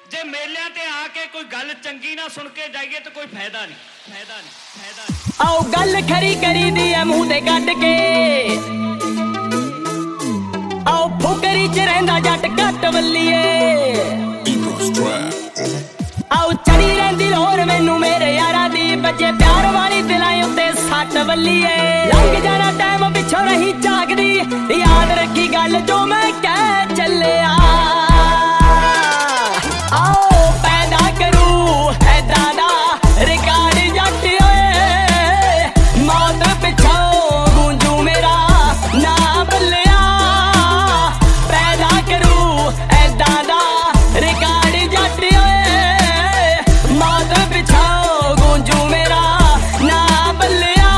जे मेलियां ते आके कोई गल चंगी ना सुन के जाइए तो कोई फायदा नहीं। आओ गल खरी करी दी है मुंह ते कट के, आओ फुकरी च रहिंदा जट घट वल्लीए, आओ चढ़ी रहिंदी लोर मैनू मेरे यारा दी, बजे प्यार वाली दिलां उत्ते सट वल्लीए। लंघ जाना टाइम पिछों रही झाकदी, याद रखी गल जो मैं कह चलिया। आओ पैदा करूं है दादा रिकार्ड जट ओए, मौत पिछों गूंजू मेरा ना बल्लिया। पैदा करूं है दादा रिकार्ड जट ओए, मौत पिछों गूंजू मेरा ना बल्लिया।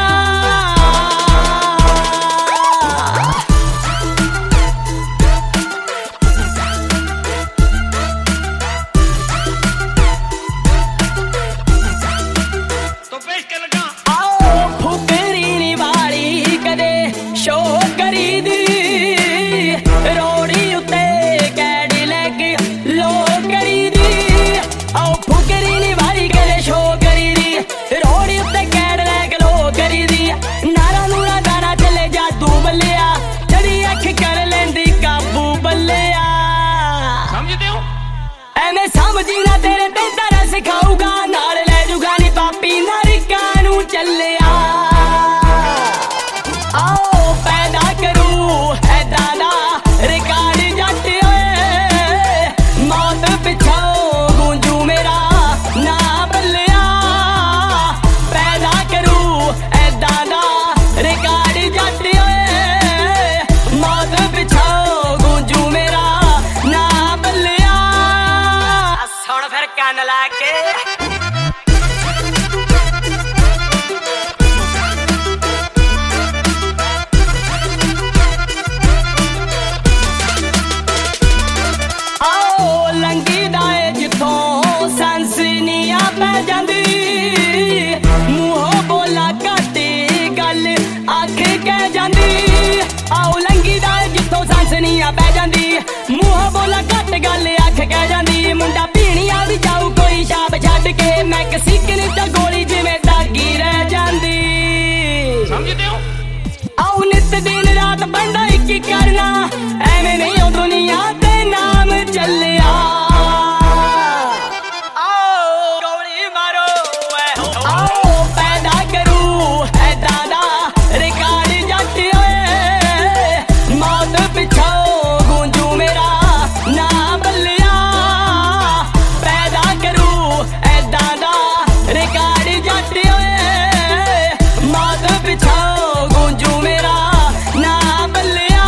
समझी ना तेरे ते तरह सिखाऊगा, नाल ले जुगा नी पापी नारिका नू चलिया। आओ पैदा करूं है दादा रिकार्ड जट ओए, मौत पिछों गूंजू मेरा ना बल्लिया। पैदा करूं है दादा रिकार्ड जट ओए, मौत पिछों गूंजू मेरा ना बल्लिया। सुन फिर कान ला के आओ लंघी दाए जिथों सैंसनिया पै जांदी, मूंहों बोला घट गल आख कह जांदी। आओ लंघी दाए जिथों सैंसनिया पै जांदी, मूंहों बोला घट गल आख कह जांदी। मुंडा पीणिया भी जाऊ कोई शाब छड्ड के, मैं कसीकनी च गोली जिवें दागी रह जांदी। समझदे हो? आओ नित दिन रात बंदा इक्की करना, एवें नहीं हो दुनिया ते नाम चलिया। आओ गोली मारो आओ पैदा करूं है दादा रिकार्ड जट ओए, मौत पिछों गूंजू मेरा ना बल्लिया। पैदा करूं है दादा रिकार्ड जट ओए, मौत पिछों गूंजू मेरा ना बल्लिया।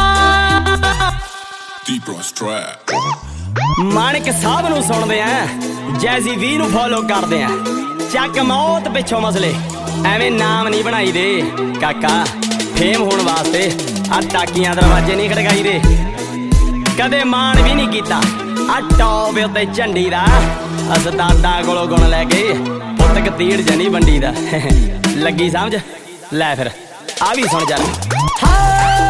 माणिक साहब नू सुनदे आ, जैजी वी नू फॉलो करदे आ, ਚੱਕ ਮੌਤ ਪਿੱਛੋਂ ਮਸਲੇ ਐਵੇਂ ਨਾਮ ਨਹੀਂ ਬਣਾਈ ਦੇ ਕਾਕਾ। ਫੇਮ ਹੋਣ ਵਾਸਤੇ ਆ ਟਾਕੀਆਂ ਦਰਵਾਜ਼ੇ ਨਹੀਂ ਖੜਕਾਈ ਦੇ, ਕਦੇ ਮਾਣ ਵੀ ਨਹੀਂ ਕੀਤਾ ਆ ਟੌਪ ਉੱਤੇ ਝੰਡੀ ਦਾ। ਅਸਤਾਦਾਂ ਕੋਲੋਂ ਗੁਣ ਲੈ ਕੇ ਪੁੱਤ ਕਤੀੜ ਜਨੀ ਵੰਡੀ ਦਾ। ਲੱਗੀ ਸਮਝ ਲੈ ਫਿਰ ਆ ਵੀ ਸੁਣ ਜਾ।